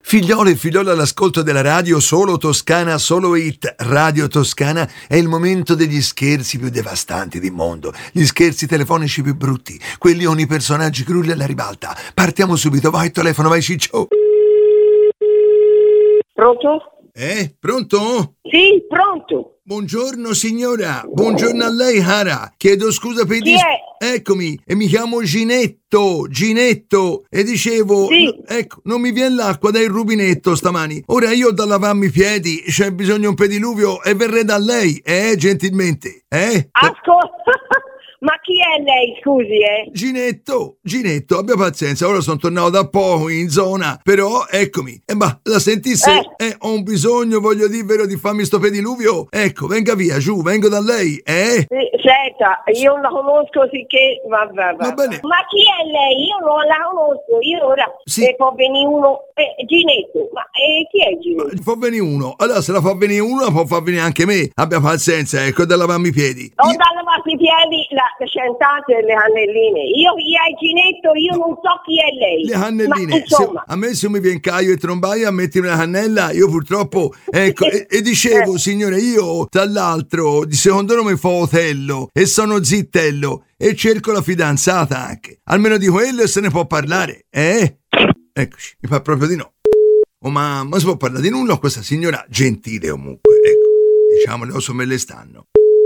Figliole e figliole all'ascolto della radio, solo Toscana, solo hit. Radio Toscana è il momento degli scherzi più devastanti del mondo, gli scherzi telefonici più brutti, quelli con i personaggi crulli alla ribalta. Partiamo subito, vai telefono, vai Ciccio. Pronto? Pronto? Sì, pronto. Buongiorno signora, buongiorno a lei Hara, chiedo scusa per Chi è? Eccomi, e mi chiamo Ginetto, e dicevo, Sì. ecco, non mi viene l'acqua dal rubinetto stamani, ora io ho da lavarmi i piedi, c'è bisogno un pediluvio e verrei da lei, gentilmente, Ascolta, ma chi è lei, scusi, Ginetto, abbia pazienza, ora sono tornato da poco in zona, però eccomi, ma la sentisse, ho un bisogno, voglio dirvelo, di farmi sto pediluvio, ecco, venga via, giù, vengo da lei, Sì, senta, io non la conosco, sicché, va bene. Ma chi è lei? Io non la conosco, io ora, Sì. può venire uno, Ginetto, ma chi è Ginetto? Fa venire uno, allora se la fa venire uno può far venire anche me, abbia pazienza, ecco, da lavarmi i piedi. Ho da lavarsi i piedi, la centate e le cannelline. Io chi è Ginetto, io non so chi è lei. Le cannelline, Ma, insomma, a me se mi viene caio e trombaia a mettere una cannella, io purtroppo, ecco, e dicevo, signore, io tra l'altro di secondo nome fa Otello e sono Zittello e cerco la fidanzata anche, almeno di quello se ne può parlare, Eccoci, mi fa proprio di no. Oh, ma si può parlare di nulla a questa signora gentile comunque, ecco, diciamolo, so me le stanno.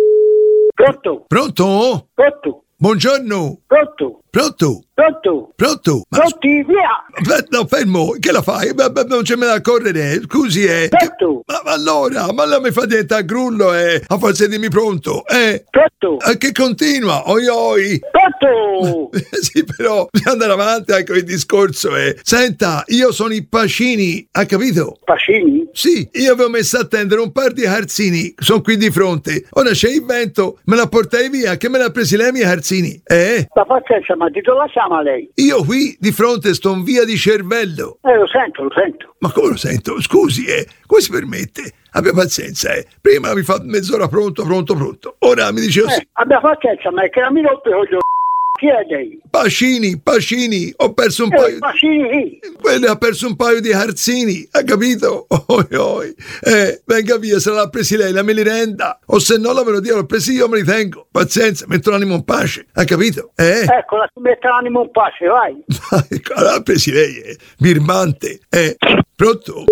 Pronto? Pronto? Pronto? Buongiorno. Pronto? Pronto? Pronto? Pronto? Ma Pronti, via! no, fermo, che la fai? Non c'è me da correre, scusi, Pronto? Ma allora, ma la mi fa diventare grullo, a forza dimmi pronto, Pronto? Che continua, oi. Pronto? Sì, però, bisogna andare avanti anche il discorso, Senta, io sono i Pacini, ha capito? Pacini? Sì, io avevo messo a tendere un par di carzini, sono qui di fronte, ora c'è il vento, me la portai via, che me l'ha presi lei miei carzini, Ma pazienza, ma di dove la chiama lei? Io qui di fronte sto in via di cervello. Lo sento. Ma come lo sento? Scusi, come si permette? Abbia pazienza, Prima mi fa mezz'ora pronto. Ora mi dice sì. Abbia pazienza, ma è che la mi rompe coglione. Chi è lei? Pacini, ho perso un paio Pacini? Quello ha perso un paio di carzini, ha capito? Oi. Venga via, se l'ha presi lei, la me li renda. O se no la me lo dia, l'ho presi io, me li tengo. Pazienza, metto l'animo in pace, ha capito? Ecco, la mette l'animo in pace, vai. L'ha presi lei, birbante. Pronto?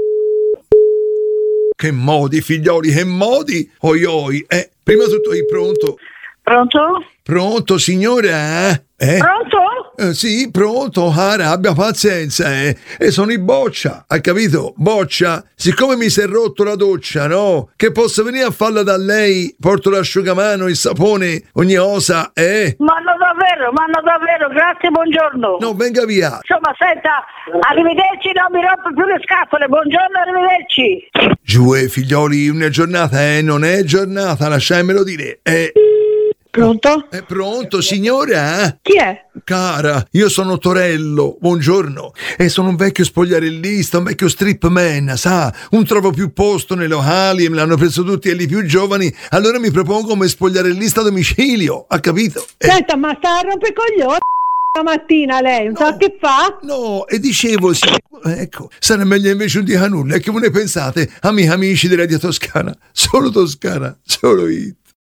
Che modi, figlioli, che modi! Oi. Prima tutto pronto. Pronto? Pronto, signora? Pronto? Sì, pronto, Hara, abbia pazienza, E sono in Boccia, ha capito? Boccia, siccome mi si è rotto la doccia, no? Che posso venire a farla da lei, porto l'asciugamano, il sapone, ogni cosa, Ma no, davvero, grazie, buongiorno. No, venga via. Insomma, senta, arrivederci, non mi rompo più le scatole, buongiorno, arrivederci. Giù, figlioli, una giornata, non è giornata, lasciamelo dire, Pronto? È pronto, signora? Chi è? Cara, io sono Torello, buongiorno, e sono un vecchio spogliarellista, un vecchio strip man, sa, non trovo più posto nei locali e me l'hanno preso tutti quelli più giovani, allora mi propongo come spogliarellista a domicilio, ha capito? Senta, ma sta a rompicoglioni la mattina lei, non sa che fa? No, e dicevo, sì, ecco, sarà meglio invece un dica nulla, e che voi ne pensate, amici di Radio Toscana, solo hit.